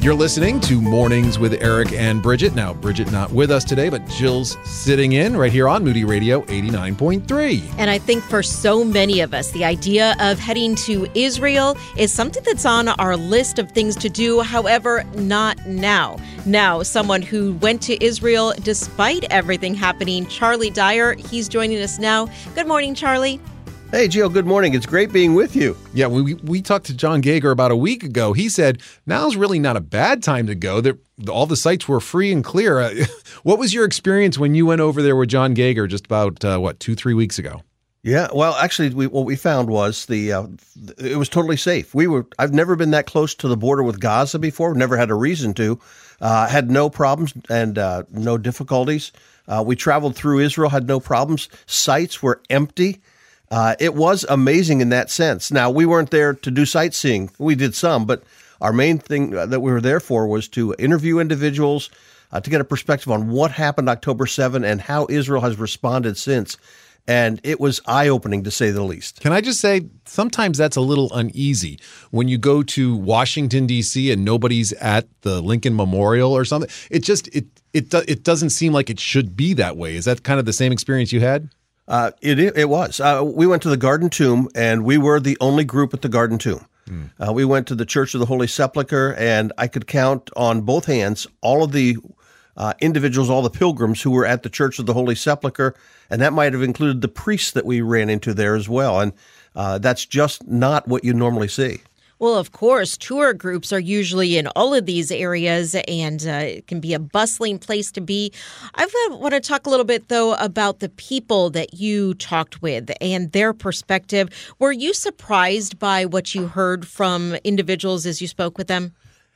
You're listening to Mornings with Eric and Bridget. Now, Bridget not with us today, but Jill's sitting in right here on Moody Radio 89.3. And I think for so many of us, the idea of heading to Israel is something that's on our list of things to do. However, not now. Now, someone who went to Israel despite everything happening, Charlie Dyer, he's joining us now. Good morning, Charlie. Hey, Jill, good morning. It's great being with you. Yeah, we talked to John Gager about a week ago. He said, now's really not a bad time to go. All the sites were free and clear. What was your experience when you went over there with John Gager just about, 2-3 weeks ago? Yeah, well, actually, what we found was it was totally safe. I've never been that close to the border with Gaza before. Never had a reason to. Had no problems and no difficulties. We traveled through Israel, had no problems. Sites were empty. It was amazing in that sense. Now, we weren't there to do sightseeing. We did some, but our main thing that we were there for was to interview individuals, to get a perspective on what happened October 7 and how Israel has responded since. And it was eye-opening, to say the least. Can I just say, sometimes that's a little uneasy when you go to Washington, D.C. and nobody's at the Lincoln Memorial or something. It doesn't seem like it should be that way. Is that kind of the same experience you had? It was. We went to the Garden Tomb, and we were the only group at the Garden Tomb. We went to the Church of the Holy Sepulchre, and I could count on both hands all of the individuals, all the pilgrims who were at the Church of the Holy Sepulchre, and that might have included the priests that we ran into there as well. And that's just not what you normally see. Well, of course, tour groups are usually in all of these areas, and it can be a bustling place to be. I want to talk a little bit, though, about the people that you talked with and their perspective. Were you surprised by what you heard from individuals as you spoke with them?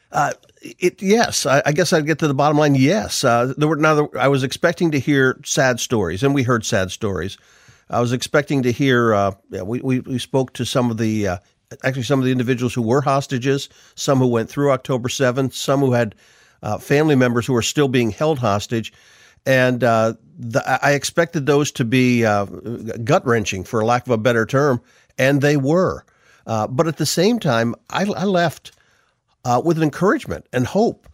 Yes. I guess I'd get to the bottom line. Yes. I was expecting to hear sad stories, and we heard sad stories. I was expecting to hear, we spoke to some of the individuals who were hostages, some who went through October 7th, some who had family members who are still being held hostage. And I expected those to be gut-wrenching, for lack of a better term, and they were. But at the same time, I left with an encouragement and hope.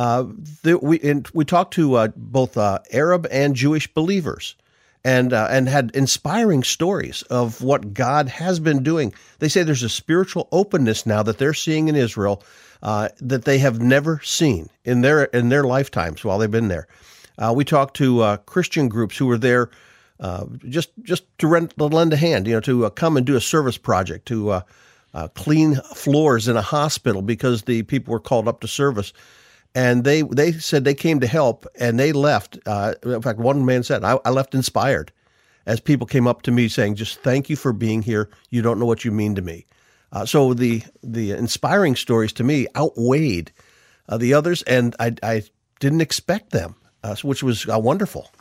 We talked to both Arab and Jewish believers, and had inspiring stories of what God has been doing. They say there's a spiritual openness now that they're seeing in Israel that they have never seen in their lifetimes while they've been there. We talked to Christian groups who were there just to lend a hand, to come and do a service project, to clean floors in a hospital because the people were called up to service. And they said they came to help, and they left. In fact, one man said, I left inspired as people came up to me saying, just thank you for being here. You don't know what you mean to me. So the inspiring stories to me outweighed the others, and I didn't expect them, which was wonderful.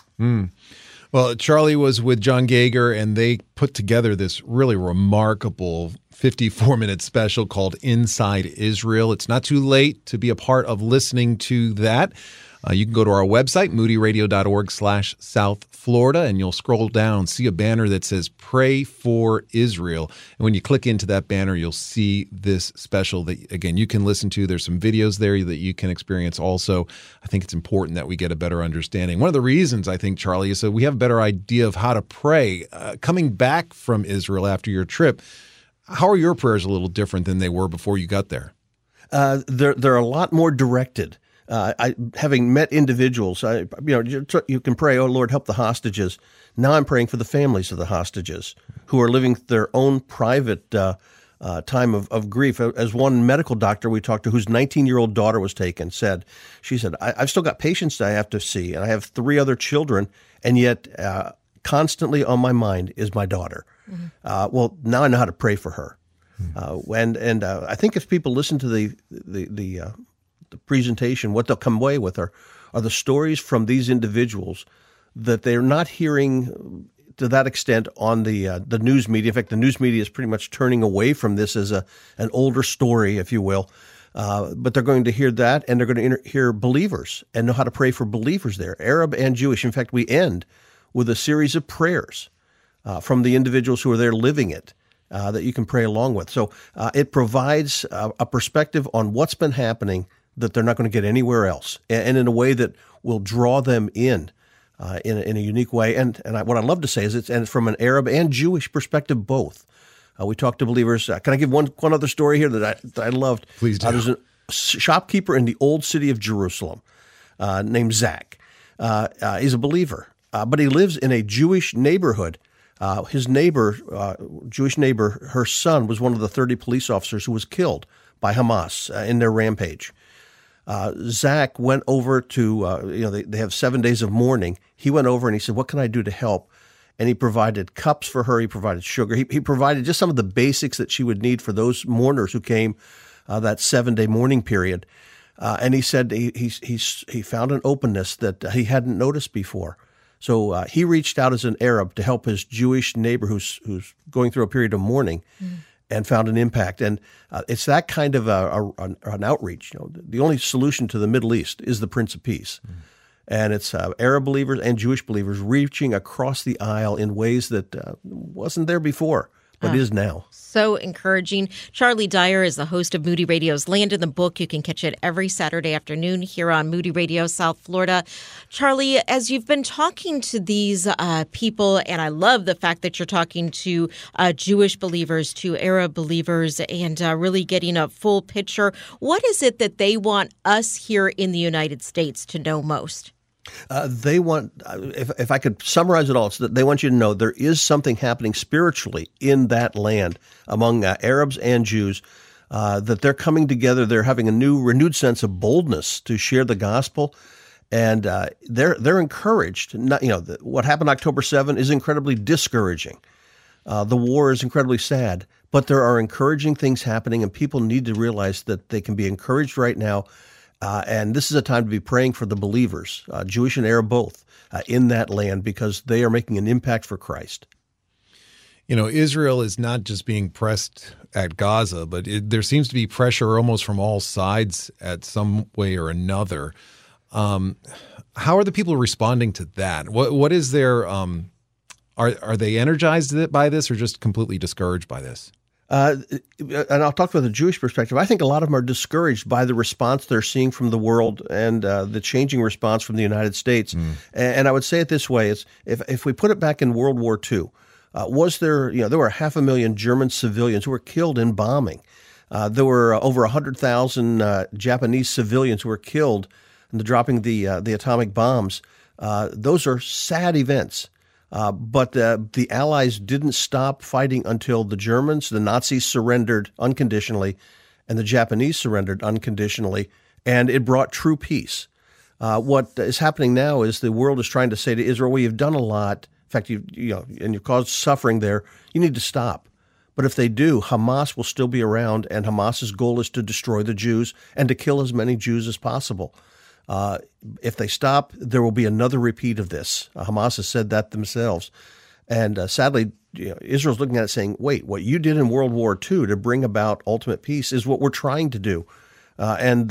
Well, Charlie was with John Gager, and they put together this really remarkable 54-minute special called Inside Israel. It's not too late to be a part of listening to that. You can go to our website, moodyradio.org/South Florida, and you'll scroll down, see a banner that says Pray for Israel. And when you click into that banner, you'll see this special that, again, you can listen to. There's some videos there that you can experience also. I think it's important that we get a better understanding. One of the reasons, I think, Charlie, is so we have a better idea of how to pray. Coming back from Israel after your trip, how are your prayers a little different than they were before you got there? They're a lot more directed. Having met individuals, you can pray, oh, Lord, help the hostages. Now I'm praying for the families of the hostages who are living their own private time of grief. As one medical doctor we talked to whose 19-year-old daughter was taken she said, I've still got patients that I have to see, and I have 3 other children, and yet constantly on my mind is my daughter. Mm-hmm. Well, now I know how to pray for her. And I think if people listen to the presentation, what they'll come away with are the stories from these individuals that they're not hearing to that extent on the news media. In fact, the news media is pretty much turning away from this as an older story, if you will. But they're going to hear that, and they're going to hear believers and know how to pray for believers there, Arab and Jewish. In fact, we end with a series of prayers from the individuals who are there living it that you can pray along with. So it provides a perspective on what's been happening that they're not going to get anywhere else, and in a way that will draw them in a unique way. And what I love to say is it's from an Arab and Jewish perspective both. We talk to believers. Can I give one other story here that I loved? Please do. There's a shopkeeper in the old city of Jerusalem named Zach. He's a believer, but he lives in a Jewish neighborhood. His neighbor, Jewish neighbor, her son was one of the 30 police officers who was killed by Hamas in their rampage. Zach went over to, they have 7 days of mourning. He went over and he said, "What can I do to help?" And he provided cups for her. He provided sugar. He provided just some of the basics that she would need for those mourners who came that 7-day mourning period. And he said he found an openness that he hadn't noticed before. So he reached out as an Arab to help his Jewish neighbor who's going through a period of mourning, and found an impact. And it's that kind of an outreach. The only solution to the Middle East is the Prince of Peace. And it's Arab believers and Jewish believers reaching across the aisle in ways that wasn't there before, but is now. So encouraging. Charlie Dyer is the host of Moody Radio's Land in the Book. You can catch it every Saturday afternoon here on Moody Radio, South Florida. Charlie, as you've been talking to these people, and I love the fact that you're talking to Jewish believers, to Arab believers, and really getting a full picture, what is it that they want us here in the United States to know most? They want, if I could summarize it all, it's that they want you to know there is something happening spiritually in that land among Arabs and Jews, that they're coming together. They're having a renewed sense of boldness to share the gospel, and they're encouraged. What happened October 7 is incredibly discouraging. The war is incredibly sad, but there are encouraging things happening, and people need to realize that they can be encouraged right now. And this is a time to be praying for the believers, Jewish and Arab both, in that land, because they are making an impact for Christ. Israel is not just being pressed at Gaza, but there seems to be pressure almost from all sides at some way or another. How are the people responding to that? What is their are they energized by this or just completely discouraged by this? And I'll talk from the Jewish perspective. I think a lot of them are discouraged by the response they're seeing from the world and the changing response from the United States. And I would say it this way: if we put it back in World War II, was there? There were 500,000 German civilians who were killed in bombing. There were over 100,000 Japanese civilians who were killed in the dropping the atomic bombs. Those are sad events. But the Allies didn't stop fighting until the Nazis surrendered unconditionally, and the Japanese surrendered unconditionally, and it brought true peace. What is happening now is the world is trying to say to Israel, "Well, you've done a lot. In fact, and you've caused suffering there. You need to stop." But if they do, Hamas will still be around, and Hamas's goal is to destroy the Jews and to kill as many Jews as possible. If they stop, there will be another repeat of this. Hamas has said that themselves. And sadly, Israel's looking at it saying, wait, what you did in World War II to bring about ultimate peace is what we're trying to do. And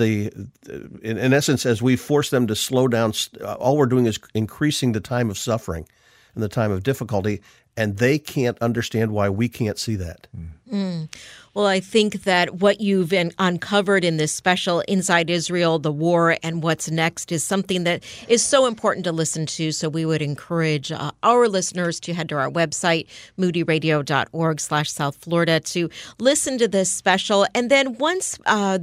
in essence, as we force them to slow down, all we're doing is increasing the time of suffering and the time of difficulty, and they can't understand why we can't see that. Well, I think that what you've uncovered in this special Inside Israel, the war, and what's next is something that is so important to listen to. So we would encourage our listeners to head to our website, moodyradio.org/South Florida, to listen to this special. And then once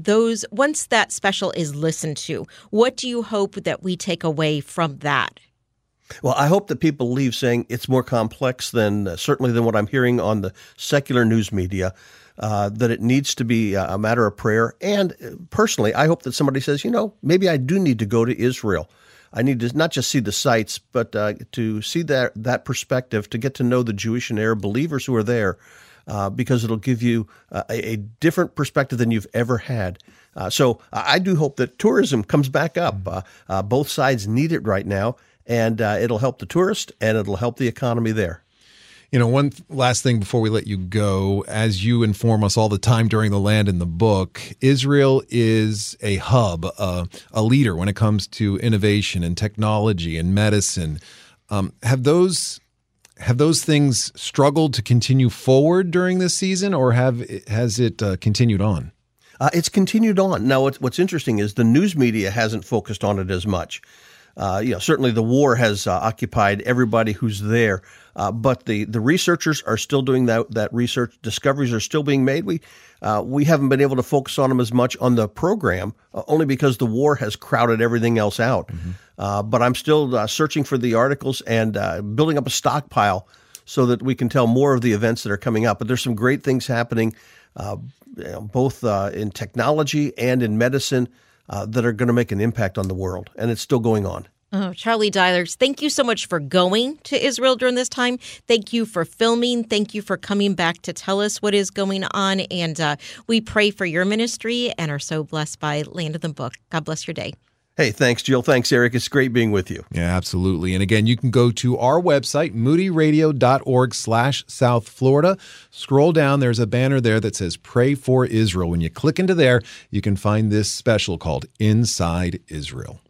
that special is listened to, what do you hope that we take away from that? Well, I hope that people leave saying it's more complex certainly than what I'm hearing on the secular news media, that it needs to be a matter of prayer. And personally, I hope that somebody says, maybe I do need to go to Israel. I need to not just see the sights, but to see that perspective, to get to know the Jewish and Arab believers who are there, because it'll give you a different perspective than you've ever had. So I do hope that tourism comes back up. Both sides need it right now. And it'll help the tourist, and it'll help the economy there. One last thing before we let you go, as you inform us all the time during the Land in the Book, Israel is a hub, a leader when it comes to innovation and technology and medicine. Have those things struggled to continue forward during this season, or has it continued on? It's continued on. Now, what's interesting is the news media hasn't focused on it as much. Certainly the war has occupied everybody who's there, but the researchers are still doing that research. Discoveries are still being made. We haven't been able to focus on them as much on the program, only because the war has crowded everything else out. But I'm still searching for the articles and building up a stockpile so that we can tell more of the events that are coming up. But there's some great things happening, both in technology and in medicine, that are going to make an impact on the world, and it's still going on. Oh, Charlie Dielers, thank you so much for going to Israel during this time. Thank you for filming. Thank you for coming back to tell us what is going on. And we pray for your ministry and are so blessed by Land of the Book. God bless your day. Hey, thanks, Jill. Thanks, Eric. It's great being with you. Yeah, absolutely. And again, you can go to our website, moodyradio.org/South Florida. Scroll down. There's a banner there that says Pray for Israel. When you click into there, you can find this special called Inside Israel.